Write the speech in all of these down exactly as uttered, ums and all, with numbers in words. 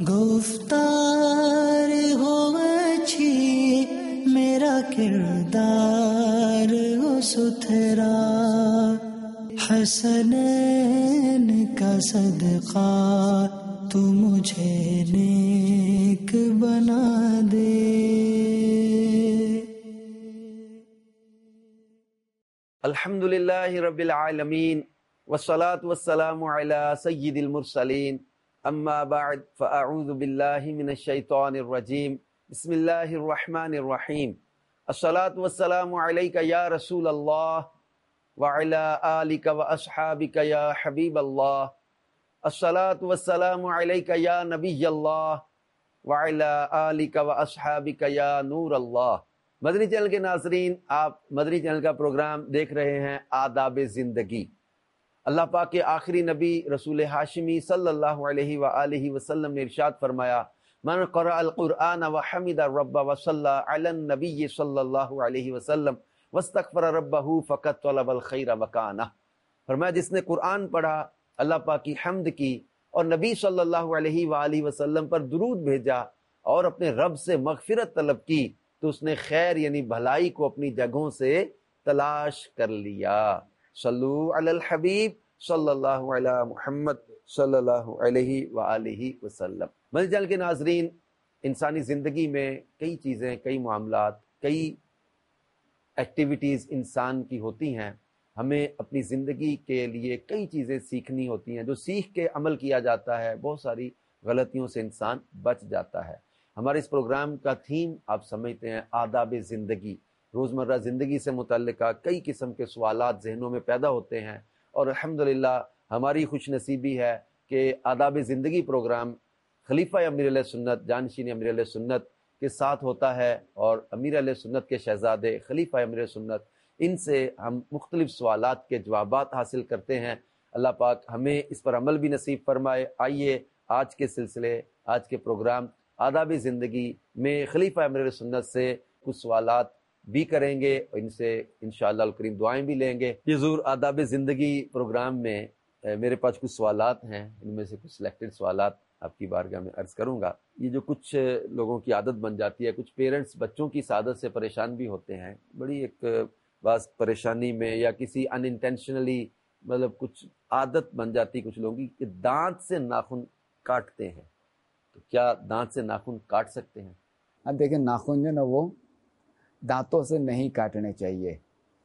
گفتار ہو اچھی میرا کردار ہو ستھرا، حسنین کا صدقہ تو مجھے نیک بنا دے۔ الحمد للہ رب العالمین والصلاة والسلام علی سید المرسلین، اما بعد فاعوذ باللہ من الشیطان الرجیم، بسم اللہ الرحمن الرحیم۔ الصلاة والسلام علیک یا رسول اللہ وعلی آلک واصحابک یا حبیب اللہ، الصلاة والسلام علیک یا نبی اللہ وعلی آلک واصحابک یا نور اللہ۔ مدنی چینل کے ناظرین، آپ مدنی چینل کا پروگرام دیکھ رہے ہیں آداب زندگی۔ اللہ پاک کے آخری نبی رسول ہاشمی صلی اللہ علیہ وآلہ وسلم نے ارشاد فرمایا، من قرأ القرآن وحمد الرب وصلی علی النبی صلی اللہ علیہ وسلم واستغفر ربہ فقد طلب الخیر وکانہ۔ فرمایا جس نے قرآن پڑھا، اللہ پاک کی حمد کی اور نبی صلی اللہ علیہ وآلہ وسلم پر درود بھیجا اور اپنے رب سے مغفرت طلب کی، تو اس نے خیر یعنی بھلائی کو اپنی جگہوں سے تلاش کر لیا۔ صلو علی الحبیب صلی اللہ علی محمد صلی اللہ علیہ وآلہ وسلم۔ مدنی چینل کے ناظرین، انسانی زندگی میں کئی چیزیں، کئی معاملات، کئی ایکٹیویٹیز انسان کی ہوتی ہیں۔ ہمیں اپنی زندگی کے لیے کئی چیزیں سیکھنی ہوتی ہیں، جو سیکھ کے عمل کیا جاتا ہے بہت ساری غلطیوں سے انسان بچ جاتا ہے۔ ہمارے اس پروگرام کا تھیم آپ سمجھتے ہیں آداب زندگی۔ روزمرہ زندگی سے متعلقہ کئی قسم کے سوالات ذہنوں میں پیدا ہوتے ہیں، اور الحمدللہ ہماری خوش نصیبی ہے کہ آداب زندگی پروگرام خلیفہ امیر علیہ سنت، جانشین امیر علیہ سنت کے ساتھ ہوتا ہے، اور امیر علیہ سنت کے شہزادے خلیفہ امیر علیہ سنت، ان سے ہم مختلف سوالات کے جوابات حاصل کرتے ہیں۔ اللہ پاک ہمیں اس پر عمل بھی نصیب فرمائے۔ آئیے آج کے سلسلے، آج کے پروگرام آداب زندگی میں خلیفہ امیر علیہ سنت سے کچھ سوالات بھی کریں گے، اور ان سے انشاءاللہ الکریم دعائیں بھی لیں گے۔ یہ ضرور آداب زندگی پروگرام میں میرے پاس کچھ سوالات ہیں، ان میں سے کچھ سلیکٹڈ سوالات آپ کی بارگاہ میں عرض کروں گا۔ یہ جو کچھ لوگوں کی عادت بن جاتی ہے، کچھ پیرنٹس بچوں کی عادت سے پریشان بھی ہوتے ہیں، بڑی ایک بعض پریشانی میں یا کسی ان انٹینشنلی مطلب کچھ عادت بن جاتی کچھ لوگوں کی کہ دانت سے ناخن کاٹتے ہیں، تو کیا دانت سے ناخن کاٹ سکتے ہیں؟ اب دیکھیں، ناخن جو نا وہ دانتوں سے نہیں کاٹنے چاہیے،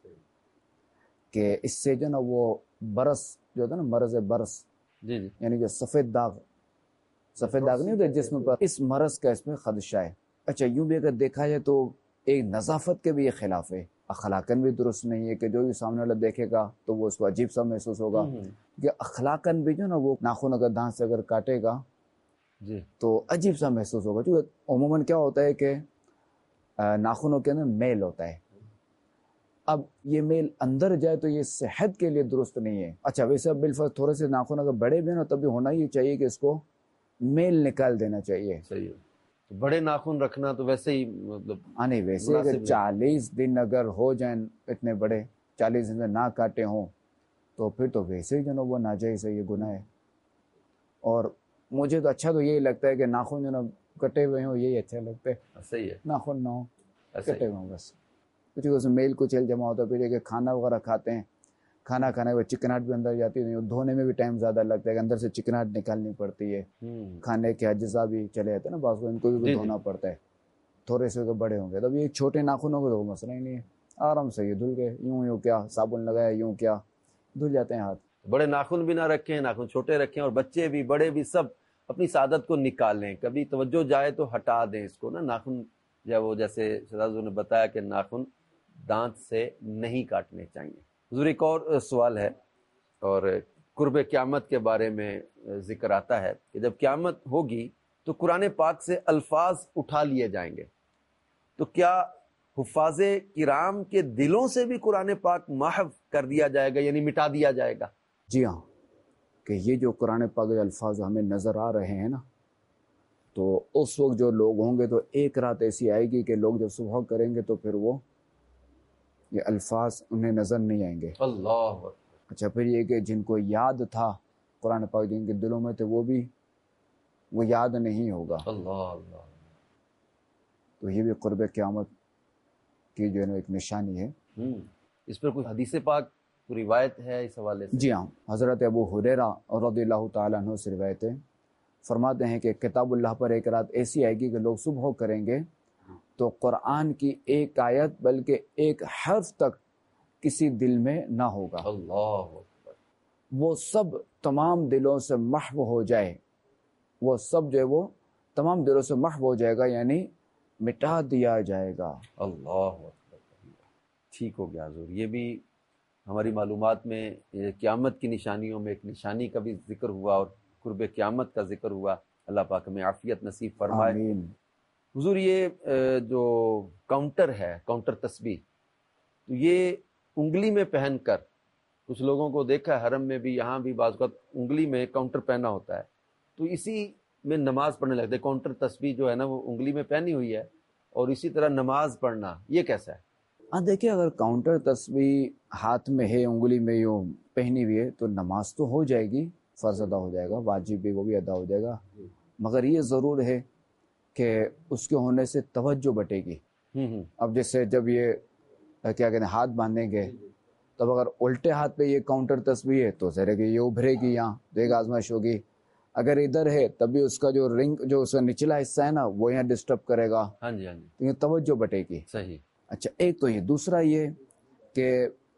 کہ اس سے جو نا وہ برس جو ہوتا ہے نا، مرض برس، جی جی، یعنی جو سفید داغ سفید داغ نہیں ہوتا جسم پر، اس مرض کا اس میں خدشہ ہے۔ اچھا، یوں بھی اگر دیکھا جائے تو ایک نظافت کے بھی یہ خلاف ہے، اخلاقاً بھی درست نہیں ہے کہ جو بھی سامنے والا دیکھے گا تو وہ اس کو عجیب سا محسوس ہوگا، کہ اخلاقاً بھی جو نا وہ ناخن اگر دانت سے اگر کاٹے گا جی تو عجیب سا محسوس ہوگا، کیونکہ عموماً کیا ہوتا ہے کہ ناخنوں کے اندر میل ہوتا ہے، اب یہ میل اندر جائے تو یہ صحت کے لیے درست نہیں ہے۔ اچھا، ویسے بالفرض تھوڑے سے ناخن اگر بڑے بھی نا تب بھی ہونا ہی چاہیے کہ اس کو میل نکال دینا چاہیے۔ صحیح ہے، بڑے ناخن رکھنا تو ویسے ہی مطلب ہاں نہیں، ویسے اگر چالیس دن اگر ہو جائیں اتنے بڑے، چالیس دن میں نہ کاٹے ہوں تو پھر تو ویسے ہی جو نا وہ ناجائز ہے، یہ گناہ ہے۔ اور مجھے تو اچھا تو یہی لگتا ہے کہ ناخن جو نا کٹے ہوئے ہوں، یہی اچھا لگتا ہے۔ صحیح ہے، ناخن نہ ہو، کٹے ہوئے ہوں بس، کیونکہ اس میں میل کچیل جمع ہوتا ہے، پھر یہ کہ کھانا وغیرہ کھاتے ہیں، کھانا کھانے کے چکناہٹ بھی اندر جاتی ہے، دھونے میں بھی ٹائم زیادہ لگتا ہے کہ اندر سے چکناہٹ نکالنی پڑتی ہے، کھانے کے اجزاء بھی چلے جاتے ہیں نا بعض کو، ان کو بھی دھونا پڑتا ہے۔ تھوڑے سے بڑے ہوں گے، تب یہ چھوٹے ناخن ہوں گے تو مسئلہ ہی نہیں ہے، آرام سے یہ دھل گئے، یوں یوں کیا صابن لگایا، یوں کیا دھل جاتے ہیں ہاتھ۔ بڑے ناخن بھی نہ رکھیں، ناخن چھوٹے رکھیں، اور بچے بھی بڑے بھی سب اپنی سعادت کو نکالیں، کبھی توجہ جائے تو ہٹا دیں اس کو نا، ناخن یا وہ جیسے شہزاد نے بتایا کہ ناخن دانت سے نہیں کاٹنے چاہیے۔ حضور ایک اور سوال ہے، اور قرب قیامت کے بارے میں ذکر آتا ہے کہ جب قیامت ہوگی تو قرآن پاک سے الفاظ اٹھا لیے جائیں گے، تو کیا حفاظ کرام کے دلوں سے بھی قرآن پاک محو کر دیا جائے گا، یعنی مٹا دیا جائے گا؟ جی ہاں، کہ یہ جو قرآن پاک کے الفاظ ہمیں نظر آ رہے ہیں نا، تو اس وقت جو لوگ ہوں گے تو ایک رات ایسی آئے گی کہ لوگ جب صبح کریں گے تو پھر وہ یہ الفاظ انہیں نظر نہیں آئیں گے۔ اللہ، اچھا، پھر یہ کہ جن کو یاد تھا قرآن پاک، جن کے دلوں میں تھے، وہ بھی وہ یاد نہیں ہوگا. اللہ اللہ. تو یہ بھی قرب قیامت کی جو ہے نا ایک نشانی ہے. اس پر کوئی حدیث پاک کوئی روایت ہے اس حوالے سے؟ جی ہاں، حضرت ابو ہریرہ رضی اللہ تعالیٰ عنہ سے روایت ہے، فرماتے ہیں کہ کتاب اللہ پر ایک رات ایسی آئے گی کہ لوگ صبح کریں گے تو قرآن کی ایک آیت بلکہ ایک حرف تک کسی دل میں نہ ہوگا. اللہ اکبر. وہ سب تمام دلوں سے محو ہو جائے، وہ سب جو ہے وہ تمام دلوں سے محو ہو جائے گا، یعنی مٹا دیا جائے گا. اللہ اکبر. ٹھیک ہو گیا حضور. یہ بھی ہماری معلومات میں قیامت کی نشانیوں میں ایک نشانی کا بھی ذکر ہوا اور قرب قیامت کا ذکر ہوا. اللہ پاک ہمیں عافیت نصیب فرمائے. آمین. حضور یہ جو کاؤنٹر ہے، کاؤنٹر تسبیح، تو یہ انگلی میں پہن کر، کچھ لوگوں کو دیکھا ہے حرم میں بھی، یہاں بھی بعض اوقات انگلی میں کاؤنٹر پہنا ہوتا ہے، تو اسی میں نماز پڑھنے لگتے ہیں. کاؤنٹر تسبیح جو ہے نا وہ انگلی میں پہنی ہوئی ہے اور اسی طرح نماز پڑھنا، یہ کیسا ہے؟ ہاں دیکھیں، اگر کاؤنٹر تسبیح ہاتھ میں ہے، انگلی میں یوں پہنی ہوئی ہے، تو نماز تو ہو جائے گی، فرض ادا ہو جائے گا، واجب بھی وہ بھی ادا ہو جائے گا، مگر یہ ضرور ہے کہ اس کے ہونے سے توجہ بٹے گی. اب جیسے جب یہ کیا کہتے ہیں ہاتھ باندھیں گے، تب اگر الٹے ہاتھ پہ یہ کاؤنٹر تسبیح ہے تو ذرا کہ یہ ابھرے گی، یہاں تو ایک آزمائش ہوگی. اگر ادھر ہے تب بھی اس کا جو رنگ، جو اس کا نچلا حصہ ہے نا، وہ یہاں ڈسٹرب کرے گا. ہاں جی ہاں جی. تو یہ توجہ بٹے گی. صحیح. اچھا، ایک تو یہ. دوسرا یہ کہ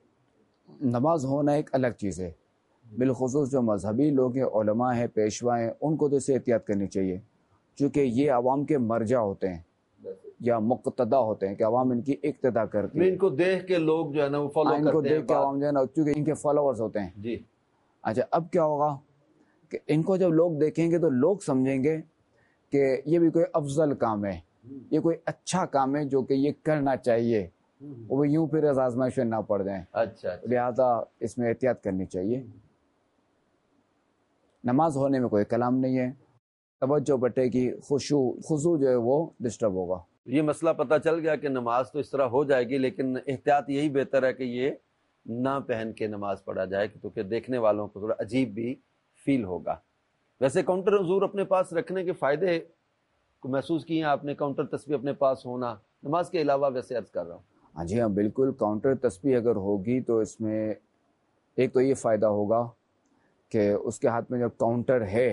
نماز ہونا ایک الگ چیز ہے، بالخصوص جو مذہبی لوگ ہیں، علماء ہیں، پیشوا ہیں، ان کو تو اسے احتیاط کرنی چاہیے، چونکہ یہ عوام کے مرجع ہوتے ہیں یا مقتدا ہوتے ہیں کہ عوام ان کی اقتدا کرتی ہے. ان کو دیکھ کے لوگ جو ہے نا وہ فالو کرتے ہیں. ان کو دیکھ کے عوام جو ہے نا، چونکہ ان کے فالوورز ہوتے ہیں. جی. اچھا، اب کیا ہوگا کہ ان کو جب لوگ دیکھیں گے تو لوگ سمجھیں گے کہ یہ بھی کوئی افضل کام ہے، یہ کوئی اچھا کام ہے جو کہ یہ کرنا چاہیے، وہ یوں پھر آزمائش میں نہ پڑ جائیں. اچھا. لہذا اس میں احتیاط کرنی چاہیے. نماز ہونے میں کوئی کلام نہیں ہے، توجہ بٹے گی، خشوع خضوع جو ہے وہ ڈسٹرب ہوگا. یہ مسئلہ پتہ چل گیا کہ نماز تو اس طرح ہو جائے گی، لیکن احتیاط یہی بہتر ہے کہ یہ نہ پہن کے نماز پڑھا جائے، کیونکہ دیکھنے والوں کو تھوڑا عجیب بھی فیل ہوگا. ویسے کاؤنٹر حضور اپنے پاس رکھنے کے فائدے کو محسوس کیے ہیں آپ نے؟ کاؤنٹر تسبیح اپنے پاس ہونا نماز کے علاوہ، ویسے عرض کر رہا ہوں. ہاں جی ہاں بالکل. کاؤنٹر تسبیح اگر ہوگی تو اس میں ایک تو یہ فائدہ ہوگا کہ اس کے ہاتھ میں جب کاؤنٹر ہے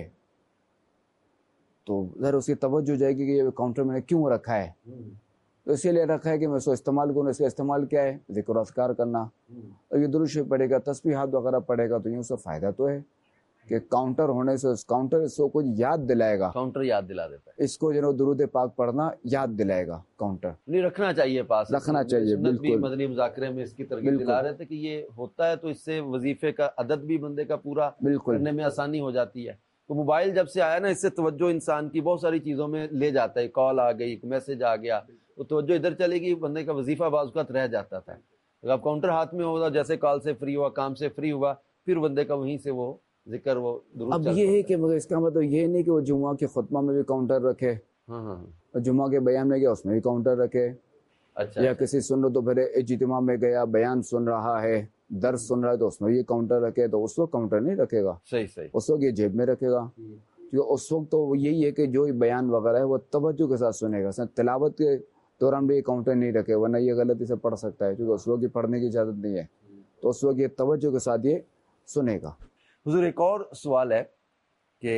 تو ذرا اس کی توجہ جائے گی کہ یہ کاؤنٹر میں نے کیوں رکھا ہے، تو اسی لیے رکھا ہے کہ میں اس کو استعمال کروں. اس کا استعمال کیا ہے؟ ذکر و اذکار کرنا. اور یہ درود شریف پڑھے گا، تسبیحات وغیرہ پڑھے گا، تو یوں سے فائدہ تو ہے کہ کاؤنٹر ہونے سے اس کاؤنٹر اس کو کچھ یاد دلائے گا. کاؤنٹر یاد دلا دیتا ہے اس کو جو درود پاک پڑھنا یاد دلائے گا. کاؤنٹر نہیں رکھنا چاہیے پاس، رکھنا چاہیے. بالکل. مدنی مذاکرے میں اس کی ترغیب دلا رہے تھے کہ یہ ہوتا ہے تو اس سے وظیفے کا عدد بھی بندے کا پورا کرنے میں آسانی ہو جاتی ہے. تو موبائل جب سے آیا نا، اس سے توجہ انسان کی بہت ساری چیزوں میں لے جاتا ہے. کال آ گئی، میسج آ گیا، تو توجہ ادھر چلے گی، بندے کا وظیفہ بعض اوقات رہ جاتا تھا. اگر آپ کاؤنٹر ہاتھ میں ہوگا، جیسے کال سے فری ہوا، کام سے فری ہوا، پھر بندے کا وہیں سے وہ ذکر وہ درود. اب یہ ہے کہ مگر اس کا مطلب یہ نہیں کہ وہ جمعہ کے خطبہ میں بھی کاؤنٹر رکھے، ہاں ہاں اور جمعہ کے بیان میں گیا اس میں بھی کاؤنٹر رکھے. اچھا. یا کسی سنت تو پھر اجتماع میں گیا، بیان سن رہا ہے، درس سن رہا ہے، تو اس میں یہ کاؤنٹر رکھے، تو اس وقت کاؤنٹر نہیں رکھے گا. صحیح صحیح. اس وقت یہ جیب میں رکھے گا، کیونکہ اس وقت تو یہی ہے کہ جو بیان وغیرہ ہے وہ توجہ کے ساتھ سنے گا. تلاوت کے دوران بھی یہ کاؤنٹر نہیں رکھے، ورنہ یہ غلطی سے پڑھ سکتا ہے، کیونکہ اس وقت یہ پڑھنے کی اجازت نہیں ہے. تو اس وقت یہ توجہ کے ساتھ یہ سنے گا. حضور ایک اور سوال ہے کہ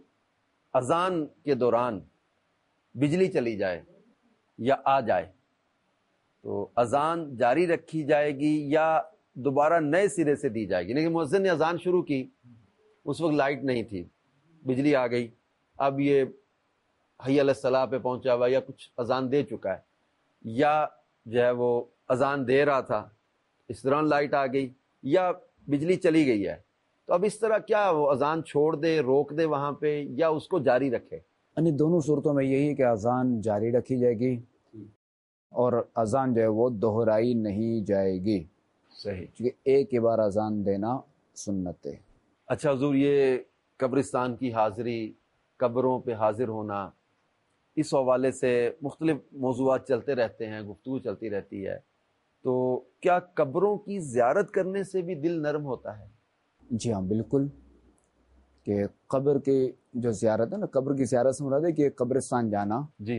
اذان کے دوران بجلی چلی جائے یا آ جائے تو اذان جاری رکھی جائے گی یا دوبارہ نئے سرے سے دی جائے گی؟ لیکن مؤذن نے اذان شروع کی، اس وقت لائٹ نہیں تھی، بجلی آ گئی، اب یہ حی علی الصلاۃ پہ پہنچا ہوا یا کچھ اذان دے چکا ہے، یا جو ہے وہ اذان دے رہا تھا، اس دوران لائٹ آ گئی یا بجلی چلی گئی ہے، تو اب اس طرح کیا وہ اذان چھوڑ دے، روک دے وہاں پہ، یا اس کو جاری رکھے؟ یعنی دونوں صورتوں میں یہی ہے کہ اذان جاری رکھی جائے گی اور اذان جو ہے وہ دہرائی نہیں جائے گی. صحیح. کیونکہ ایک ہی بار اذان دینا سنت ہے. اچھا حضور، یہ قبرستان کی حاضری، قبروں پہ حاضر ہونا، اس حوالے سے مختلف موضوعات چلتے رہتے ہیں، گفتگو چلتی رہتی ہے، تو کیا قبروں کی زیارت کرنے سے بھی دل نرم ہوتا ہے؟ جی ہاں بالکل، کہ قبر کی جو زیارت ہے نا قبر کی زیارت سے مراد ہے کہ قبرستان جانا جی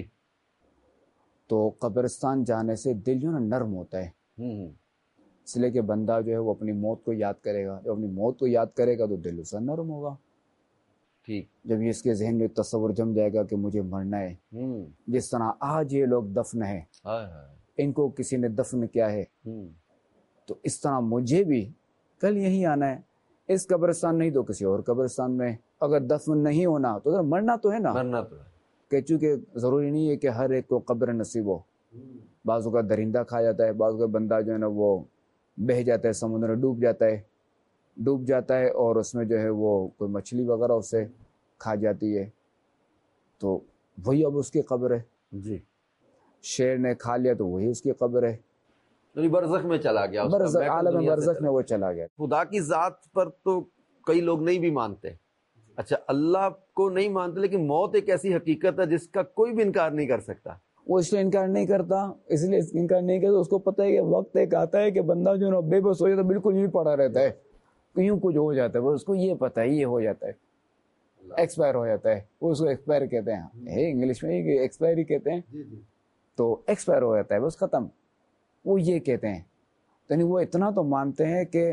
تو قبرستان جانے سے دل جو ہے نا نرم ہوتا ہے، ہوں اس لیے کہ بندہ جو ہے وہ اپنی موت کو یاد کرے گا، جب اپنی موت کو یاد کرے گا تو دل اس کا نرم ہوگا. ٹھیک. جب یہ اس کے ذہن میں تصور جم جائے گا کہ مجھے مرنا ہے، ہوں جس طرح آج یہ لوگ دفن ہے، ہائے ہائے. ان کو کسی نے دفن کیا ہے، ہوں تو اس طرح مجھے بھی کل یہیں آنا ہے، اس قبرستان نہیں تو کسی اور قبرستان میں. اگر دفن نہیں ہونا تو مرنا تو ہے نا، مرنا تو ہے. کہ چونکہ ضروری نہیں ہے کہ ہر ایک کو قبر نصیب ہو. بعضوں کا درندہ کھا جاتا ہے، بعضوں کا بندہ جو ہے نا وہ بہہ جاتا ہے، سمندر میں ڈوب جاتا ہے ڈوب جاتا ہے اور اس میں جو ہے وہ کوئی مچھلی وغیرہ اسے کھا جاتی ہے، تو وہی اب اس کی قبر ہے. جی. شیر نے کھا لیا تو وہی اس کی قبر ہے، یعنی برزخ میں چلا گیا، اس کا برزخ بیک عالم دنیا سے برزخ چلا میں وہ چلا گیا. خدا کی ذات پر تو کئی لوگ نہیں بھی مانتے. اچھا اللہ کو نہیں مانتے، لیکن موت ایک ایسی حقیقت ہے جس کا کوئی بھی انکار نہیں کر سکتا. وہ اس لیے انکار نہیں کرتا، اس لیے انکار نہیں کرتا، اس کو پتہ ہے کہ وقت ایک آتا ہے کہ بندہ جو ہے نا بے بس ہو جاتا ہے، بالکل یوں پڑا رہتا ہے، کیوں کچھ ہو جاتا ہے، وہ اس کو یہ پتہ ہے یہ ہو جاتا ہے، ایکسپائر ہو جاتا ہے. وہ اس کو ایکسپائر کہتے ہیں، ہے انگلش میں ہی ایکسپائر ہی کہتے ہیں. تو ایکسپائر ہو جاتا ہے بس ختم، وہ یہ کہتے ہیں. یعنی وہ اتنا تو مانتے ہیں کہ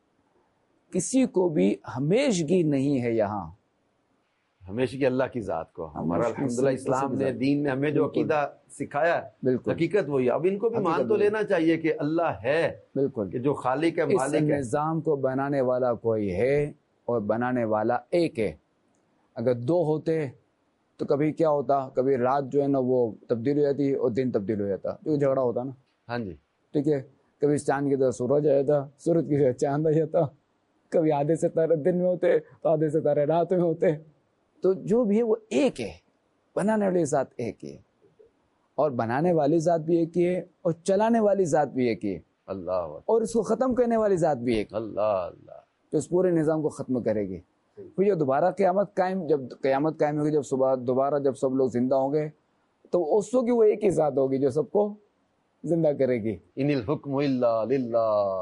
کسی کو بھی ہمیشگی نہیں ہے یہاں، ہمیشہ کی اللہ کی ذات کو. ہمارا ہمیشہ کی الحمدللہ صرف اسلام اسی نے ذات. دین نے ہمیں جو بالکل. عقیدہ سکھایا ہے بالکل حقیقت وہی ہے. اب ان کو بھی مان حقیقت تو وہی. لینا چاہیے کہ اللہ ہے، بالکل. کہ جو خالق ہے اس مالک ہے. نظام کو بنانے والا کوئی ہے اور بنانے والا ایک ہے. اگر دو ہوتے تو کبھی کیا ہوتا، کبھی رات جو ہے نا وہ تبدیل ہو جاتی اور دن تبدیل ہو جاتا، جو جھگڑا ہوتا نا. ہاں جی. ٹھیک ہے، کبھی چاند کی طرح سورج آ جاتا، سورج کی طرح چاند آ جاتا، کبھی آدھے ستارے دن میں ہوتے تو آدھے ستارے رات میں ہوتے. تو جو بھی ہے وہ ایک ہے، بنانے والی ذات ایک ہے، اور بنانے والی ذات بھی ایک ہی ہے اور چلانے والی ذات بھی ایک ہی ہے، اللہ اکبر. اور اس کو ختم کرنے والی ذات بھی ایک، اللہ اللہ. جو اس پورے نظام کو ختم کرے گی. پھر جو دوبارہ قیامت قائم جب قیامت قائم ہوگی، جب صبح دوبارہ جب سب لوگ زندہ ہوں گے تو اس وقت وہ ایک ہی ذات ہوگی جو سب کو زندہ کرے گی. ان الحکم الا للہ.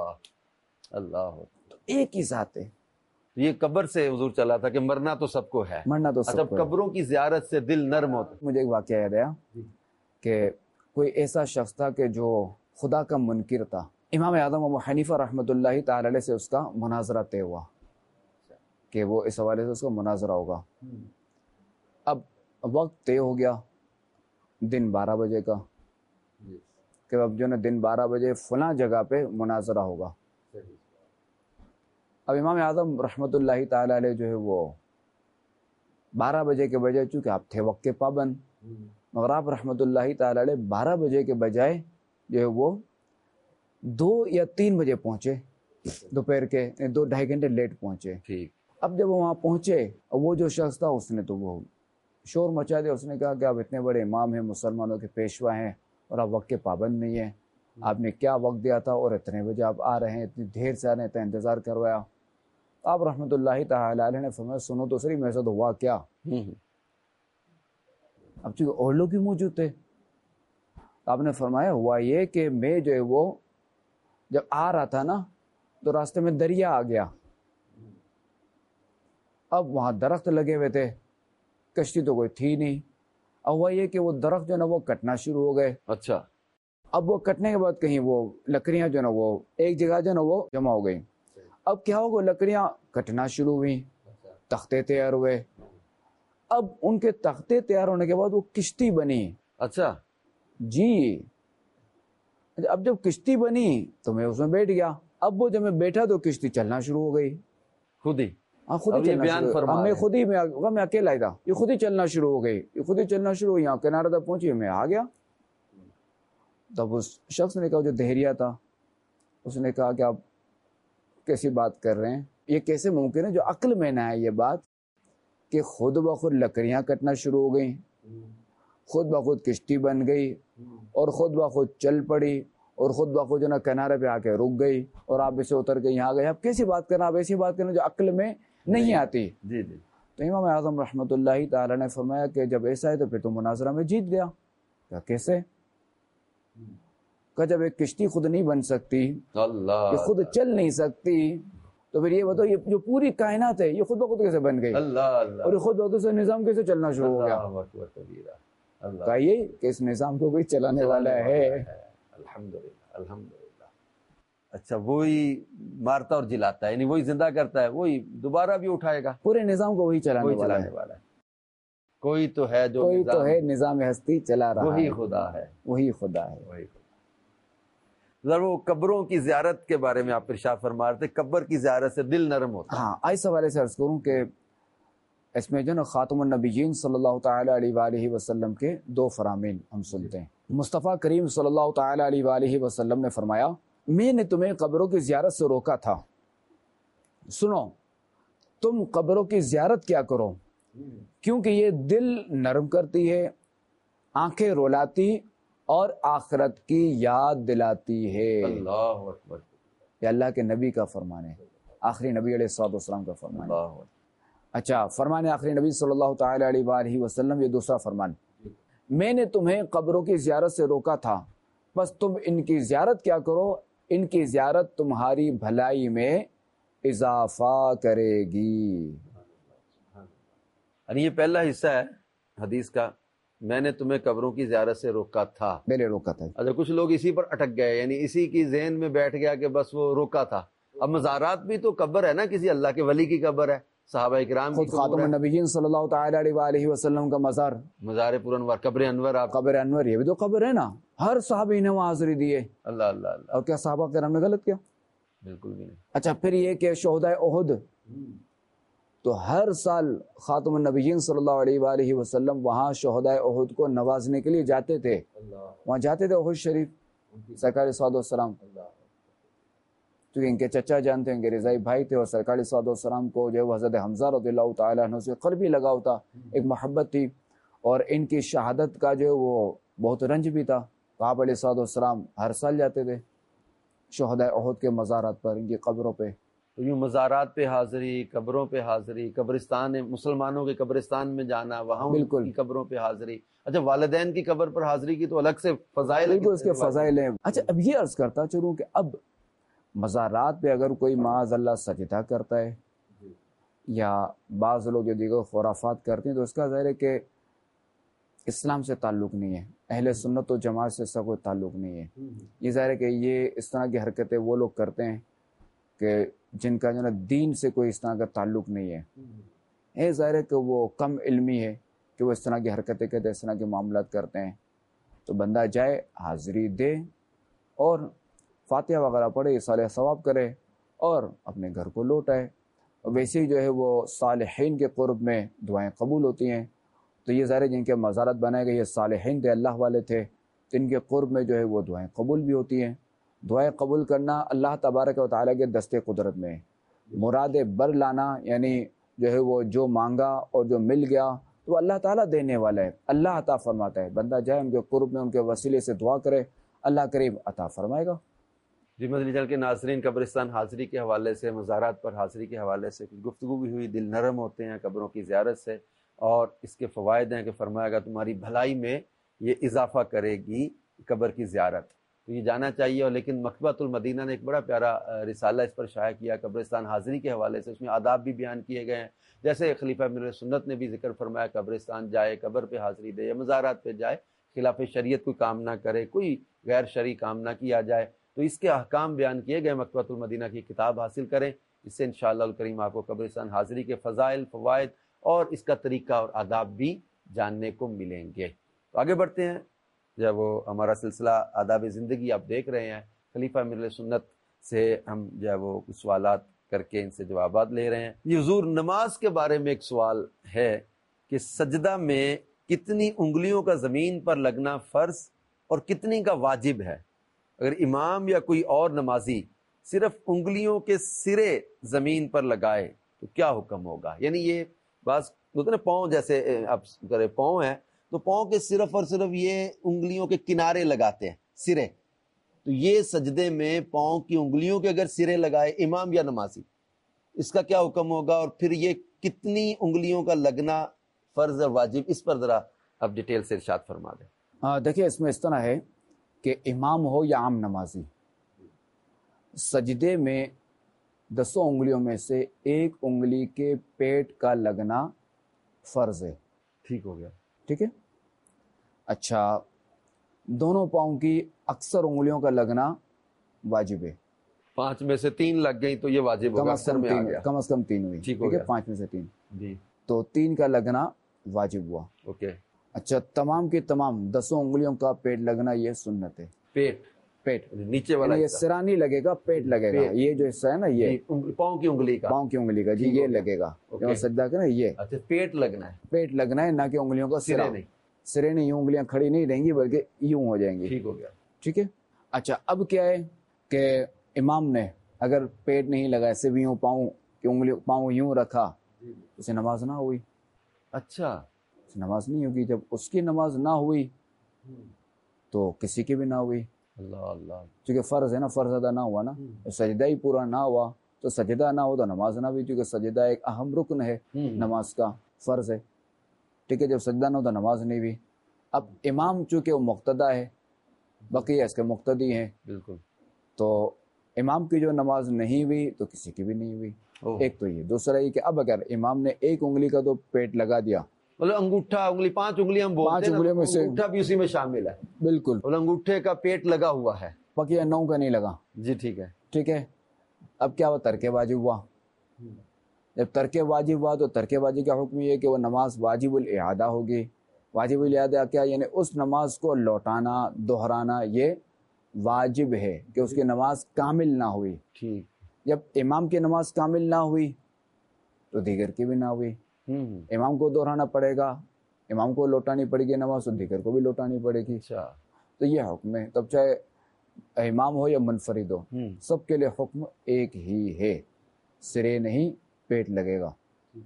اللہ. تو ایک ہی ذات ہے. یہ قبر سے حضور چلا تھا کہ مرنا تو سب کو ہے. مرنا تو اچھا سب کو ہے. قبروں کی زیارت سے دل نرم ہوتا. مجھے ایک واقعہ یاد آیا کہ کوئی ایسا شخص تھا کہ جو خدا کا منکر تھا. امام اعظم ابو حنیفہ رحمۃ اللہ تعالی علیہ سے اس کا مناظرہ طے ہوا کہ وہ اس حوالے سے اس کا مناظرہ ہوگا. اب وقت طے ہو گیا دن بارہ بجے کا کہ اب جو نا دن بارہ بجے فلاں جگہ پہ مناظرہ ہوگا. اب امام اعظم رحمۃ اللہ تعالی علیہ جو ہے وہ بارہ بجے کے بجائے، چونکہ آپ تھے وقت کے پابند، مگر آپ رحمۃ اللہ تعالی علیہ بارہ بجے کے بجائے جو ہے وہ دو یا تین بجے پہنچے، دوپہر کے دو ڈھائی گھنٹے لیٹ پہنچے. ٹھیک. اب جب وہ وہاں پہنچے اور وہ جو شخص تھا اس نے تو وہ شور مچا دیا. اس نے کہا کہ آپ اتنے بڑے امام ہیں، مسلمانوں کے پیشوا ہیں، اور آپ وقت کے پابند نہیں ہیں. آپ نے کیا وقت دیا تھا اور اتنے بجے آپ آ رہے ہیں، اتنی دیر سے آ رہے ہیں، اتنا انتظار کروایا. آپ رحمۃ اللہ تعالی علیہ نے فرمایا سنو تو صحیح، میرے ساتھ ہوا کیا. اب چونکہ اور لوگ بھی موجود تھے، آپ نے فرمایا ہوا یہ کہ میں جو ہے وہ جب آ رہا تھا نا تو راستے میں دریا آ گیا. اب وہاں درخت لگے ہوئے تھے، کشتی تو کوئی تھی نہیں. اب ہوا یہ کہ وہ درخت جو ہے نا وہ کٹنا شروع ہو گئے. اچھا. اب وہ کٹنے کے بعد کہیں وہ لکڑیاں جو ہے نا وہ ایک جگہ جو ہے نا وہ جمع ہو گئی. اب کیا ہوگا، لکڑیاں کٹنا شروع ہوئی، تختے تیار ہوئے. اب ان کے تختے تیار ہونے کے بعد وہ کشتی بنی. اچھا جی. اب جب کشتی بنی تو میں اس میں بیٹھ گیا. اب وہ جب میں بیٹھا تو کشتی چلنا شروع ہو گئی خود ہی. ہاں خود ہی اب یہ چلنا بیان شروع فرما اب میں رہے ہیں. خود ہی میں میں اکیلا ہی تھا، یہ خود ہی چلنا شروع ہو گئی، یہ خود ہی چلنا شروع ہوئی. یہاں کنارے تک پہنچی، میں آ گیا. تب اس شخص نے کہا جو دہریا تھا، اس نے کہا کہ آپ کیسی بات کر رہے ہیں، یہ کیسے ممکن ہے جو عقل میں نہ آئے یہ بات کہ خود بخود لکڑیاں کٹنا شروع ہو گئیں، خود بخود کشتی بن گئی اور خود بخود چل پڑی اور خود بخود جو نا کنارے پہ آ کے رک گئی اور آپ اسے اتر کے یہاں گئے. آپ کیسی بات کرنا، آپ ایسی بات کرنا جو عقل میں نہیں آتی. جی جی. تو امام اعظم رحمۃ اللہ تعالی نے فرمایا کہ جب ایسا ہے تو پھر تو مناظرہ میں جیت گیا. کیا کیسے؟ کہ جب ایک کشتی خود نہیں بن سکتی، اللہ یہ خود چل نہیں سکتی، تو پھر یہ بتاؤ یہ جو پوری کائنات ہے یہ خود بخود کیسے بن گئی؟ اللہ اللہ، اور یہ خود بخود سے نظام کیسے چلنا شروع ہو گیا؟ اللہ اکبر کبیرہ، اللہ کہا یہ کہ اس نظام کو کوئی چلانے والا ہے۔ الحمدللہ الحمدللہ۔ اچھا، وہی مارتا اور جلاتا ہے، یعنی وہی زندہ کرتا ہے، وہی دوبارہ بھی اٹھائے گا، پورے نظام کو وہی چلانے وہی والا چلانے ہے۔ والا ہے۔ کوئی تو ہے جو کوئی تو نظام- ہے نظام ہستی چلا رہا وہی ہے، خدا ہے، وہی خدا ہے۔ وہی خدا۔ ذرا وہ قبروں کی زیارت کے بارے میں آپ ارشاد فرما رہے تھے، قبر کی زیارت سے دل نرم ہوتا ہے۔ ہاں، اس حوالے سے عرض کروں کہ اس میں جو نا خاتم النبیین صلی اللہ تعالی علیہ وآلہ وسلم کے دو فرامین ہم سنتے ہیں۔ مصطفیٰ کریم صلی اللہ تعالی علیہ وآلہ وسلم نے فرمایا، میں نے تمہیں قبروں کی زیارت سے روکا تھا، سنو تم قبروں کی زیارت کیا کرو، کیونکہ یہ دل نرم کرتی ہے، آنکھیں رولاتی اور آخرت کی یاد دلاتی ہے۔ اللہ اکبر، یہ اللہ کے نبی کا فرمان ہے، آخری نبی علیہ الصلوۃ والسلام کا فرمان ہے۔ اللہ اکبر۔ اچھا، فرمان آخری نبی صلی اللہ تعالی علیہ وآلہ وسلم، یہ دوسرا فرمان، میں نے تمہیں قبروں کی زیارت سے روکا تھا، بس تم ان کی زیارت کیا کرو، ان کی زیارت تمہاری بھلائی میں اضافہ کرے گی۔ یعنی یہ پہلا حصہ ہے حدیث کا، میں نے تمہیں قبروں کی زیارت سے روکا تھا۔ پہلے روکا تھا۔ اچھا، کچھ لوگ اسی پر اٹک گئے، یعنی اسی کی ذہن میں بیٹھ گیا کہ بس وہ روکا تھا۔ اب مزارات بھی تو قبر ہے نا، کسی اللہ کے ولی کی قبر ہے، صحابہ کرام کی خود خاتم قبر ہے، النبیین صلی اللہ تعالی علیہ وآلہ وسلم کا مزار مزار پر انوار، قبر انور، آپ قبر انور، یہ بھی تو قبر ہے نا، ہر صحابی نے وہاں حاضری دی ہے۔ اللہ اللہ اللہ، اور کیا صحابہ کرام نے غلط کیا؟ بالکل بھی نہیں۔ اچھا، پھر یہ کہ شہدائے احد، تو ہر سال خاتم النبیین صلی اللہ علیہ وآلہ وسلم وہاں شہدائے احد کو نوازنے کے لیے جاتے تھے، وہاں جاتے تھے احد شریف، سرکار صلی اللہ علیہ وسلم، کیونکہ ان کے چچا جان تھے، ان کے رضائی بھائی تھے، اور سرکار صلی اللہ علیہ وسلم کو جو ہے وہ حضرت حمزہ رضی اللہ تعالیٰ عنہ سے قلبی لگاؤ تھا، ایک محبت تھی، اور ان کی شہادت کا جو ہے وہ بہت رنج بھی تھا۔ تو آپ علیہ الصلوۃ والسلام ہر سال جاتے تھے شہدائے احد کے مزارات پر، ان کی قبروں پہ۔ تو یوں مزارات پہ حاضری، قبروں پہ حاضری، قبرستان مسلمانوں کے قبرستان میں جانا، وہاں ان بالکل۔ کی قبروں پہ حاضری۔ اچھا، والدین کی قبر پر حاضری کی تو الگ سے فضائل ہیں، بالکل اس کے فضائل ہیں۔ اچھا، اب یہ عرض کرتا چلوں کہ اب مزارات پہ اگر کوئی معاذ اللہ سجدہ کرتا ہے یا بعض لوگ جو دیگر خرافات کرتے ہیں، تو اس کا ظاہر ہے کہ اسلام سے تعلق نہیں ہے، اہل سنت و جماعت سے اس کا کوئی تعلق نہیں ہے۔ یہ ظاہر ہے کہ یہ اس طرح کی حرکتیں وہ لوگ کرتے ہیں کہ جن کا جو ہے دین سے کوئی اس طرح کا تعلق نہیں ہے۔ یہ ظاہر ہے کہ وہ کم علمی ہے کہ وہ اس طرح کی حرکتیں کرتے ہیں، اس طرح کے معاملات کرتے ہیں۔ تو بندہ جائے، حاضری دے اور فاتحہ وغیرہ پڑھے، صالح ثواب کرے اور اپنے گھر کو لوٹ آئے۔ اور ویسے ہی جو ہے وہ صالحین کے قرب میں دعائیں قبول ہوتی ہیں۔ تو یہ ظاہر ہے جن کے مزارات بنائے گئے یہ صالحین تھے، اللہ والے تھے، تو ان کے قرب میں جو ہے وہ دعائیں قبول بھی ہوتی ہیں۔ دعائیں قبول کرنا اللہ تبارک و تعالیٰ کے دستے قدرت میں ہے۔ مراد بر لانا یعنی جو ہے وہ جو مانگا اور جو مل گیا تو اللہ تعالیٰ دینے والا ہے، اللہ عطا فرماتا ہے۔ بندہ جائے ان کے قرب میں ان کے وسیلے سے دعا کرے، اللہ کریم عطا فرمائے گا۔ جی مدنی چینل کے ناظرین، قبرستان حاضری کے حوالے سے، مزارات پر حاضری کے حوالے سے کچھ گفتگو بھی ہوئی، دل نرم ہوتے ہیں قبروں کی زیارت سے، اور اس کے فوائد ہیں کہ فرمایا گا تمہاری بھلائی میں یہ اضافہ کرے گی قبر کی زیارت، تو یہ جانا چاہیے۔ اور لیکن مکتبۃ المدینہ نے ایک بڑا پیارا رسالہ اس پر شائع کیا قبرستان حاضری کے حوالے سے، اس میں آداب بھی بیان کیے گئے ہیں، جیسے خلیفہ امیر سنت نے بھی ذکر فرمایا، قبرستان جائے، قبر پہ حاضری دے یا مزارات پہ جائے، خلاف شریعت کوئی کام نہ کرے، کوئی غیر شرعی کام نہ کیا جائے، تو اس کے احکام بیان کیے گئے۔ مکتبۃ المدینہ کی کتاب حاصل کریں، اس سے انشاءاللہ الکریم آپ کو قبرستان حاضری کے فضائل، فوائد اور اس کا طریقہ اور آداب بھی جاننے کو ملیں گے۔ تو آگے بڑھتے ہیں، جب وہ ہمارا سلسلہ آداب زندگی آپ دیکھ رہے ہیں، خلیفہ امیر سنت سے ہم جو ہے وہ کچھ سوالات کر کے ان سے جوابات لے رہے ہیں۔ یہ حضور، نماز کے بارے میں ایک سوال ہے کہ سجدہ میں کتنی انگلیوں کا زمین پر لگنا فرض اور کتنی کا واجب ہے؟ اگر امام یا کوئی اور نمازی صرف انگلیوں کے سرے زمین پر لگائے تو کیا حکم ہوگا؟ یعنی یہ بعض ہوتا ہے نا، پاؤں جیسے اب کرے پاؤں ہے تو پاؤں کے صرف اور صرف یہ انگلیوں کے کنارے لگاتے ہیں، سرے، تو یہ سجدے میں پاؤں کی انگلیوں کے اگر سرے لگائے امام یا نمازی، اس کا کیا حکم ہوگا؟ اور پھر یہ کتنی انگلیوں کا لگنا فرض اور واجب، اس پر ذرا اب ڈیٹیل سے ارشاد فرما دیں۔ دیکھیے، اس میں اس طرح ہے کہ امام ہو یا عام نمازی، سجدے میں دسوں انگلیوں میں سے ایک انگلی کے پیٹ کا لگنا فرض ہے. ٹھیک ہو گیا. ٹھیک ہے. اچھا دونوں پاؤں کی اکثر انگلیوں کا لگنا واجب ہے. پانچ میں سے تین لگ گئی تو یہ واجب ہوگا. کم از کم تین, کم از کم تین ہوئی. ٹھیک ہے. پانچ میں سے تین جی, تو تین کا لگنا واجب ہوا. اوکے. اچھا تمام کی تمام دسوں انگلیوں کا پیٹ لگنا یہ سنت ہے. پیٹ پیٹ نیچے والا یہ سرا نہیں لگے گا, پیٹ لگے گا. یہ جو حصہ ہے نا یہ پاؤں کی انگلی کا, پاؤں کی انگلی کا جی یہ لگے گا. سجدہ کرنا یہ اچھا پیٹ لگنا ہے. پیٹ لگنا ہے, نہ کہ انگلیوں کا سرا. سرے نہیں, یوں انگلیاں کھڑی نہیں رہیں گی بلکہ یوں ہو جائیں گی. ٹھیک ہو گیا. ٹھیک ہے. اچھا اب کیا ہے کہ امام نے اگر پیٹ نہیں لگا, ایسے بھی یوں پاؤں کی انگلی پاؤں یوں رکھا, اسے نماز نہ ہوئی. اچھا نماز نہیں ہوگی. جب اس کی نماز نہ ہوئی تو کسی کی بھی نہ ہوئی. اللہ اللہ. چونکہ فرض ہے نا, فرض ادا نہ ہوا نا, سجدہ ہی پورا نہ ہوا تو سجدہ نہ ہو تو نماز نہ ہوئی. چونکہ سجدہ ایک اہم رکن ہے نماز کا, فرض ہے. ٹھیک ہے. جب سجدہ نہ ہو تو نماز نہیں ہوئی. اب امام چونکہ وہ مقتدی ہے, بقیہ اس کے مقتدی ہیں, بالکل, تو امام کی جو نماز نہیں ہوئی تو کسی کی بھی نہیں ہوئی. ایک تو یہ. دوسرا یہ کہ اب اگر امام نے ایک انگلی کا تو پیٹ لگا دیا, مطلب انگوٹھا انگلی پانچ انگلی ہم بولتے ہیں, انگوٹھا بھی اسی میں شامل ہے. بالکل. اور انگوٹھے کا پیٹ لگا ہوا ہے, بقیہ نو کا نہیں لگا. جی ٹھیک ہے. ٹھیک ہے. اب کیا ہوا, ترک واجب ہوا. جب ترک واجب ہوا تو ترک واجب کا حکم یہ ہے کہ وہ نماز واجب الاعادہ ہوگی. واجب الاعادہ کیا, یعنی اس نماز کو لوٹانا دہرانا یہ واجب ہے کہ اس کی نماز کامل نہ ہوئی. ٹھیک. جب امام کی نماز کامل نہ ہوئی تو دیگر کی بھی نہ ہوئی. امام کو دہرانا پڑے گا, امام کو لوٹانی پڑے گی نماز, تو دیگر کو بھی لوٹانی پڑے گی. اچھا تو یہ حکم ہے. تب چاہے امام ہو یا منفرد ہو, سب کے لیے حکم ایک ہی ہے. سرے نہیں, پیٹ لگے گا.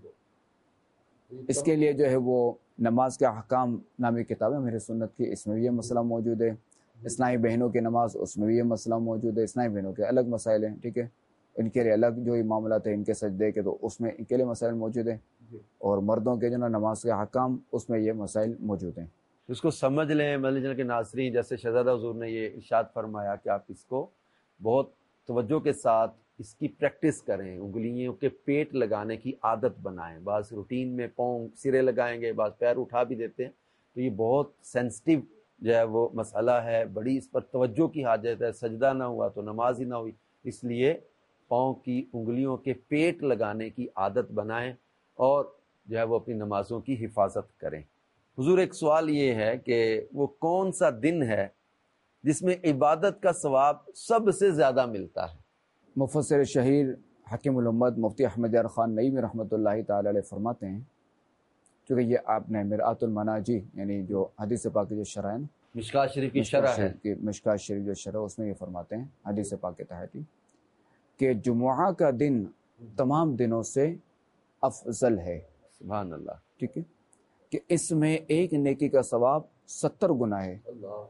اس کے لیے جو ہے وہ نماز کے احکام نامی کتاب ہے میرے سنت کی, اس میں بھی یہ مسئلہ موجود ہے. اسلامی بہنوں کی نماز, اس میں بھی یہ مسئلہ موجود ہے. اسلامی بہنوں کے الگ مسائل ہیں. ٹھیک ہے. ان کے لیے الگ جو معاملات ہیں ان کے سجدے کے, تو اس میں ان کے لیے مسائل موجود ہیں. اور مردوں کے جو نا نماز کے احکام, اس میں یہ مسائل موجود ہیں. اس کو سمجھ لیں مدنی چینل کے ناظرین. جیسے شہزادہ حضور نے یہ ارشاد فرمایا کہ آپ اس کو بہت توجہ کے ساتھ اس کی پریکٹس کریں, انگلیوں کے پیٹ لگانے کی عادت بنائیں. بعض روٹین میں پاؤں سرے لگائیں گے, بعض پیر اٹھا بھی دیتے ہیں, تو یہ بہت سینسٹیو جو ہے وہ مسئلہ ہے, بڑی اس پر توجہ کی حاجت ہے. سجدہ نہ ہوا تو نماز ہی نہ ہوئی. اس لیے پاؤں کی انگلیوں کے پیٹ لگانے کی عادت بنائیں اور جو ہے وہ اپنی نمازوں کی حفاظت کریں. حضور ایک سوال یہ ہے کہ وہ کون سا دن ہے جس میں عبادت کا ثواب سب سے زیادہ ملتا ہے؟ مفسر شہیر حکیم الامت مفتی احمد یار خان نعیمی رحمۃ اللہ تعالی علیہ فرماتے ہیں, چونکہ یہ آپ نے مرآت المناجی یعنی جو حدیث پاک کی جو شرح ہے نا, مشکات شریف کی شرح ہے, مشکات شریف جو شرح, اس میں یہ فرماتے ہیں حدیث پاک کے تحت کہ جمعہ کا دن تمام دنوں سے افضل ہے. سبحان اللہ. ٹھیک ہے. کہ اس میں ایک نیکی کا ثواب ستر گنا ہے.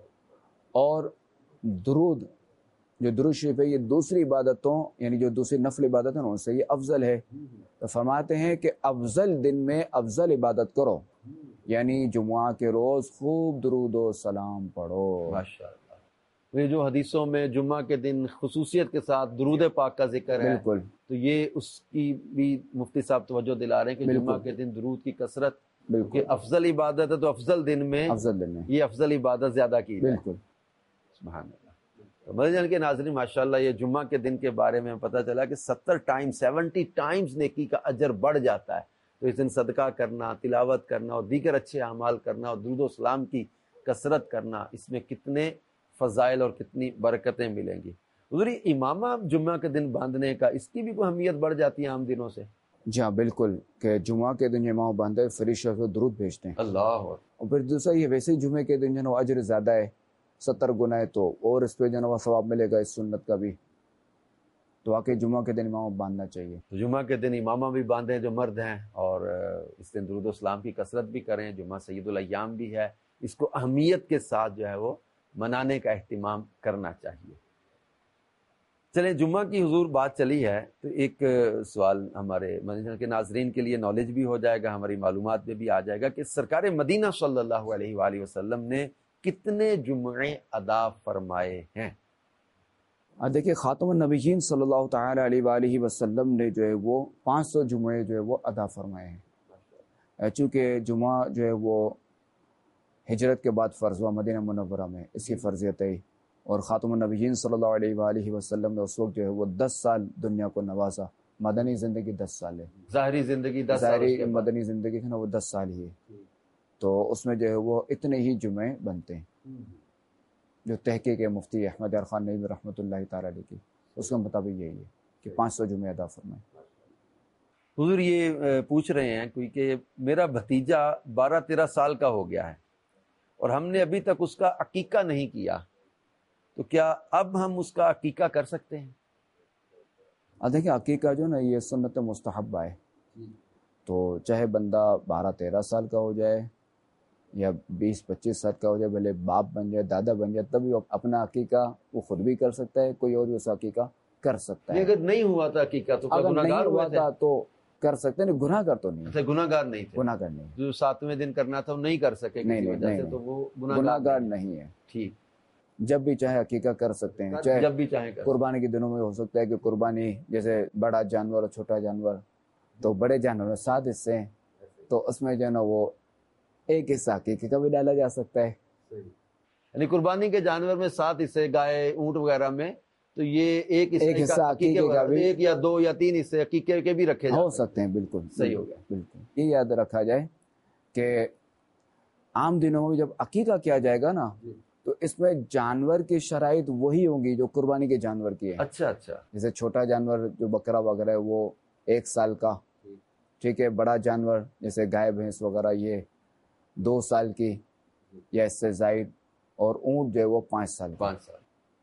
اور درود جو درود شریف ہے یہ دوسری عبادتوں یعنی جو دوسری نفل عبادت ہے نا ان سے یہ افضل ہے. تو فرماتے ہیں کہ افضل دن میں افضل عبادت کرو, یعنی جمعہ کے روز خوب درود و سلام پڑھو. ماشاءاللہ. یہ جو حدیثوں میں جمعہ کے دن خصوصیت کے ساتھ درود پاک کا ذکر ہے, بالکل, تو یہ اس کی بھی مفتی صاحب توجہ دلا رہے ہیں کہ جمعہ کے دن درود کی کثرت, بالکل افضل عبادت ہے, تو افضل دن میں افضل دن میں یہ افضل عبادت زیادہ کی جائے. بالکل. سبحان اللہ. تو مدنی چینل کے ناظرین ماشاءاللہ یہ جمعہ کے دن کے بارے میں پتہ چلا کہ ستر ٹائم سیونٹی ٹائمز نیکی کا اجر بڑھ جاتا ہے. تو اس دن صدقہ کرنا, تلاوت کرنا اور دیگر اچھے اعمال کرنا اور درود و سلام کی کثرت کرنا, اس میں کتنے فضائل اور کتنی برکتیں ملیں گی. حضور امامہ جمعہ کے دن باندھنے کا, اس کی بھی کوئی اہمیت بڑھ جاتی ہے عام دنوں سے؟ جی ہاں بالکل, کہ جمعہ کے دن امام باندھے فرشتوں کو درود بھیجتے ہیں. اللہ. اور پھر دوسرا یہ ویسے ہی جمعے کے دن جو ہے اجر زیادہ ہے, ستر گنا ہے, تو اور اس پہ جو ہے ثواب ملے گا اس سنت کا بھی. تو واقعی جمعہ کے دن امام باندھنا چاہیے. تو جمعہ کے دن امامہ بھی باندھیں جو مرد ہیں, اور اس دن درود و سلام کی کثرت بھی کریں. جمعہ سید الایام بھی ہے, اس کو اہمیت کے ساتھ جو ہے وہ منانے کا اہتمام کرنا چاہیے. چلیں جمعہ کی حضور بات چلی ہے, تو ایک سوال ہمارے مدنی چینل کے ناظرین کے لیے نالج بھی ہو جائے گا, ہماری معلومات میں بھی آ جائے گا کہ سرکار مدینہ صلی اللہ علیہ وآلہ وسلم نے کتنے جمعے ادا فرمائے ہیں؟ اب دیکھیے خاتم النبیین صلی اللہ تعالیٰ علیہ وآلہ وسلم نے جو ہے وہ پانچ سو جمعے جو ہے وہ ادا فرمائے ہیں، چونکہ جمعہ جو ہے وہ ہجرت کے بعد فرض ہوا مدینہ منورہ میں، اس کی فرضیت ہے، اور خاتم النبیین صلی اللہ علیہ وآلہ وسلم نے اس وقت جو ہے وہ دس سال دنیا کو نوازا، مدنی زندگی دس سال ہے، ظاہری زندگی دس سال، ظاہری مدنی زندگی ہے نا وہ دس سال ہی ہے، تو اس میں جو ہے وہ اتنے ہی جمعے بنتے ہیں، جو تحقیق مفتی احمد یار خان نعیمی رحمۃ اللہ تعالیٰ علیہ کی، اس کے مطابق یہی ہے کہ پانچ سو جمعے ادا فرمائیں۔ حضور یہ پوچھ رہے ہیں کوئی کہ میرا بھتیجا بارہ تیرہ سال کا ہو گیا ہے اور ہم نے ابھی تک اس کا عقیقہ نہیں کیا، تو کیا اب ہم اس کا عقیقہ کر سکتے ہیں؟ اب دیکھیں عقیقہ جو نا یہ سنت مستحبہ ہے، تو چاہے بندہ بارہ تیرہ سال کا ہو جائے یا بیس پچیس سال کا ہو جائے، بھلے باپ بن جائے دادا بن جائے، تب وہ اپنا عقیقہ وہ خود بھی کر سکتا ہے، کوئی اور بھی اس عقیقہ کر سکتا ہے۔ اگر نہیں ہوا تھا عقیقہ تو اگر گناہ نہیں گار ہوا ہوئے تھا تھے؟ تو کر سکتے ہیں، گناہ گار تو نہیں، اچھا گناہ گار نہیں تھے، گناہ گار نہیں، جو ساتویں دن کرنا تھا وہ نہیں کر سکے نہیں کسی نہیں وجہ سے، نہیں تو وہ گناہ گناہ گار گار نہیں ہے، ٹھیک، جب بھی چاہے عقیقہ کر سکتے ہیں، چاہے جب بھی چاہیں کر قربانی کے دنوں میں ہو سکتا ہے کہ قربانی جیسے بڑا جانور اور چھوٹا جانور، تو بڑے جانور میں سات حصے ہیں، تو اس میں جو ہے نا وہ ایک حصہ عقیقے کا بھی ڈالا جا سکتا ہے۔ یعنی قربانی کے جانور میں سات حصے گائے اونٹ وغیرہ میں، تو یہ ایک ایک حصہ حصہ عقیقے عقیقے کا بھی ایک یا دو یا تین حصے عقیقے کے بھی رکھے ہو جا سکتے ہیں، بالکل صحیح ہو گیا۔ بالکل یہ یاد رکھا جائے کہ عام دنوں میں جب عقیقہ کیا جائے گا نا تو اس میں جانور کی شرائط وہی ہوں گی جو قربانی کے جانور کی ہے۔ اچھا اچھا، جیسے چھوٹا جانور جو بکرا وغیرہ ہے وہ ایک سال کا، ٹھیک ہے، بڑا جانور جیسے گائے بھینس وغیرہ یہ دو سال کی یا اس سے زائد، اور اونٹ جو ہے وہ پانچ سال کا۔ پانچ سال،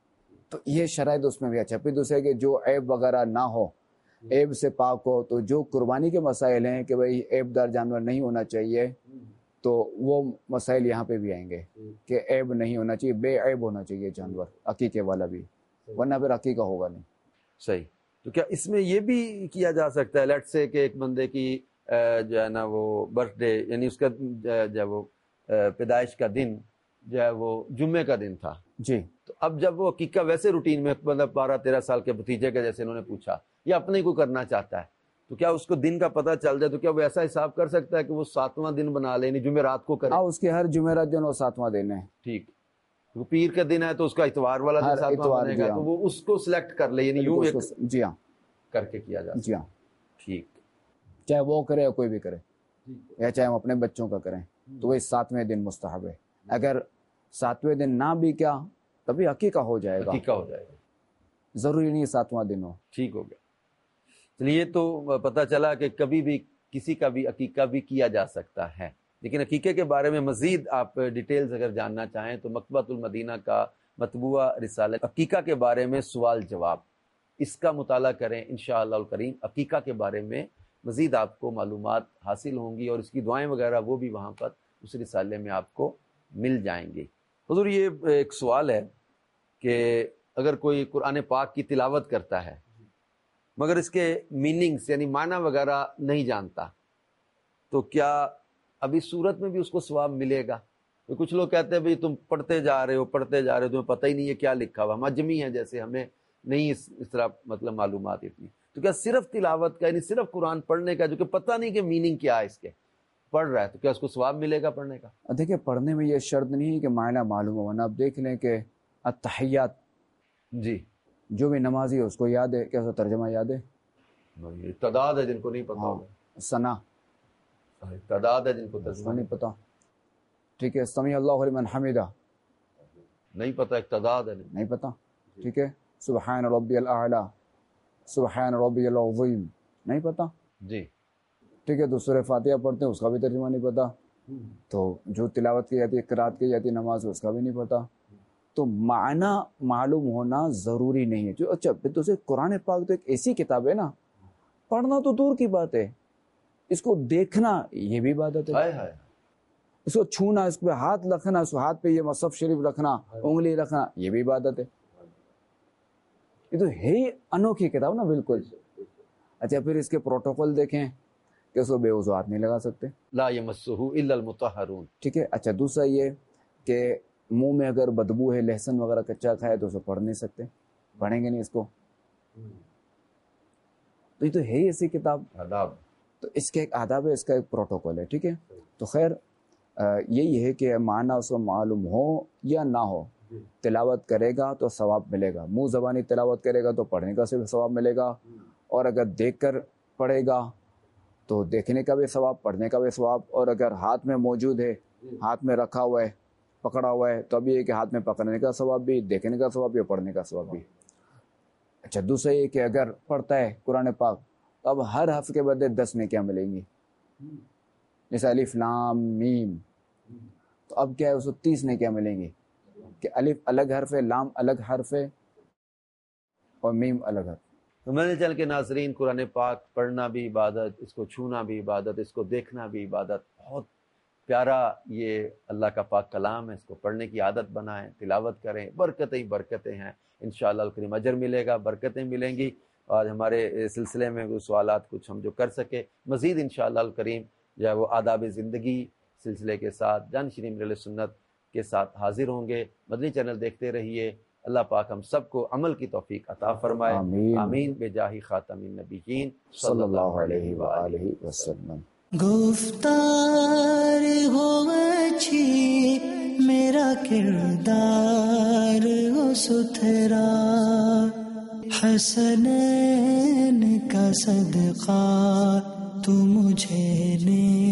تو یہ شرائط اس میں بھی اچھا۔ پھر دوسرے کہ جو عیب وغیرہ نہ ہو، عیب سے پاک ہو، تو جو قربانی کے مسائل ہیں کہ بھئی عیب دار جانور نہیں ہونا چاہیے، تو وہ مسائل یہاں پہ بھی آئیں گے کہ عیب نہیں ہونا چاہیے، بے عیب ہونا چاہیے جانور، عقیقے والا بھی، ورنہ پھر عقیقہ ہوگا نہیں۔ صحیح۔ تو کیا اس میں یہ بھی کیا جا سکتا ہے، لیٹ سے کہ ایک بندے کی جو ہے نا وہ برتھ ڈے، یعنی اس کا جو ہے وہ پیدائش کا دن جو ہے وہ جمعے کا دن تھا، جی، تو اب جب وہ عقیقہ ویسے روٹین میں مطلب بارہ تیرہ سال کے بھتیجے کا جیسے انہوں نے پوچھا، یا اپنے کو کرنا چاہتا ہے، تو کیا اس کو دن کا پتہ چل جائے تو کیا وہ ایسا حساب کر سکتا ہے کہ وہ ساتواں دن بنا لے، یعنی جمعرات کو کرے؟ ہاں، اس کے ہر جمعرات جو ہے وہ ساتواں دن ہے۔ ٹھیک، وہ پیر کا دن ہے تو اس کا اتوار والا ہر دن ساتواں اتوار، بنے جی گا، ہاں، تو وہ اس کو سلیکٹ کر لے، یعنی یوں ایک اس کو- جی ہاں، کر کے کیا جا جی ہاں، ٹھیک، چاہے وہ کرے یا کوئی بھی کرے، یا چاہے ہم اپنے بچوں کا کریں، تو وہ ساتویں دن مستحب ہے۔ اگر ساتویں دن نہ بھی کیا تبھی عقیقہ ہو جائے گا، عقیقہ ہو جائے گا، ضروری نہیں ساتواں دن ہو۔ ٹھیک ہو گیا۔ چلیے، تو پتہ چلا کہ کبھی بھی کسی کا بھی عقیقہ بھی کیا جا سکتا ہے، لیکن عقیقے کے بارے میں مزید آپ ڈیٹیلز اگر جاننا چاہیں تو مکتبۃ المدینہ کا مطبوعہ رسالہ عقیقہ کے بارے میں سوال جواب، اس کا مطالعہ کریں، انشاءاللہ الکریم عقیقہ کے بارے میں مزید آپ کو معلومات حاصل ہوں گی، اور اس کی دعائیں وغیرہ وہ بھی وہاں پر اس رسالے میں آپ کو مل جائیں گی۔ حضور یہ ایک سوال ہے کہ اگر کوئی قرآن پاک کی تلاوت کرتا ہے مگر اس کے میننگز یعنی معنی وغیرہ نہیں جانتا، تو کیا اب اس صورت میں بھی اس کو ثواب ملے گا؟ تو کچھ لوگ کہتے ہیں بھئی تم پڑھتے جا رہے ہو پڑھتے جا رہے ہو تمہیں پتہ ہی نہیں ہے کیا لکھا ہوا، ہم اجمی ہیں جیسے، ہمیں نہیں اس اس طرح مطلب معلومات اتنی، تو کیا صرف تلاوت کا یعنی صرف قرآن پڑھنے کا جو کہ پتہ نہیں کہ میننگ کیا ہے اس کے، پڑھ رہا ہے، تو کیا اس کو ثواب ملے گا پڑھنے کا؟ دیکھیں پڑھنے میں یہ شرط نہیں ہے کہ معنی معلوم ہونا، آپ دیکھ لیں کہ التحیات جی، جو بھی نمازی ہے اس کو یاد ہے، کیا اس کا ترجمہ یاد ہے؟ تعداد ہے جن کو نہیں پتا ہاں، ہوگا، ثنا تعداد ہے جن کو اس کو ترجمہ نہیں پتا، ٹھیک ہے، سمیع اللہ لمن حمیدہ نہیں پتا، ایک تعداد ہے نہیں، نہیں پتا، ٹھیک ہے، سبحان ربی الاعلی، سبحان ربی العظیم نہیں پتا، جی، ٹھیک ہے، تو سورہ فاتحہ پڑھتے ہیں اس کا بھی ترجمہ نہیں پتا، تو جو تلاوت کی جاتی ہے قرات کی جاتی ہے نماز اس کا بھی نہیں پتا، تو معنی معلوم ہونا ضروری نہیں ہے۔ جو اچھا پھر تو قرآن پاک تو ایک ایسی کتاب ہے نا، پڑھنا تو دور کی بات ہے، اس کو دیکھنا یہ بھی عبادت ہے، ہائے ہائے، اس کو چھونا، اس پہ ہاتھ رکھنا، اس ہاتھ پہ یہ مصحف شریف رکھنا، انگلی رکھنا، یہ بھی عبادت ہے، یہ تو ہے ہی انوکھی کتاب نا بالکل۔ اچھا پھر اس کے پروٹوکول دیکھیں کہ اس کو بے وضو ہاتھ نہیں لگا سکتے، لا یمسہ الا المطہرون، ٹھیک ہے۔ اچھا دوسرا یہ کہ منہ میں اگر بدبو ہے، لہسن وغیرہ کچا کھائے تو اسے پڑھ نہیں سکتے، پڑھیں گے نہیں اس کو. تو یہ تو ہے ہی ایسی کتاب آداب. تو اس کے ایک آداب ہے, اس کا ایک پروٹوکول ہے. ٹھیک ہے, تو خیر یہی ہے کہ معنی اس کو معلوم ہو یا نہ ہو, تلاوت کرے گا تو ثواب ملے گا. منہ زبانی تلاوت کرے گا تو پڑھنے کا صرف ثواب ملے گا, اور اگر دیکھ کر پڑھے گا تو دیکھنے کا بھی ثواب, پڑھنے کا بھی ثواب. اور اگر ہاتھ میں موجود ہے, ہاتھ میں رکھا ہوا ہے, پکڑا ہوا ہے, تو ابھی یہ کہ ہاتھ میں پکڑنے کا ثواب بھی, دیکھنے کا ثواب بھی, پڑھنے کا ثواب بھی. اچھا, دوسرا یہ کہ اگر پڑھتا ہے قرآن پاک تو اب ہر حرف کے بدلے دس نیکیاں ملیں گی. جیسے الف لام میم, تو اب کیا ہے, اس کو تیس نیکیاں ملیں گی کہ الف الگ حرف ہے, لام الگ حرف ہے, اور میم الگ حرف. تو میں نے چل کے ناظرین, قرآن پاک پڑھنا بھی عبادت, اس کو چھونا بھی عبادت, اس کو دیکھنا بھی عبادت. بہت پیارا یہ اللہ کا پاک کلام ہے, اس کو پڑھنے کی عادت بنائیں, تلاوت کریں, برکتیں برکتیں ہیں انشاءاللہ الکریم. اجر ملے گا, برکتیں ملیں گی. اور ہمارے سلسلے میں وہ سوالات کچھ ہم جو کر سکے, مزید انشاءاللہ الکریم جو ہے وہ آداب زندگی سلسلے کے ساتھ جانشین اہل سنت کے ساتھ حاضر ہوں گے. مدنی چینل دیکھتے رہیے. اللہ پاک ہم سب کو عمل کی توفیق عطا فرمائے. آمین, آمین بجاہ خاتم النبیین صلی اللہ علیہ وآلہ وسلم. گفتار ہو اچھی میرا کردار ہو ستھرا, حسنین کا صدقہ تو مجھے نے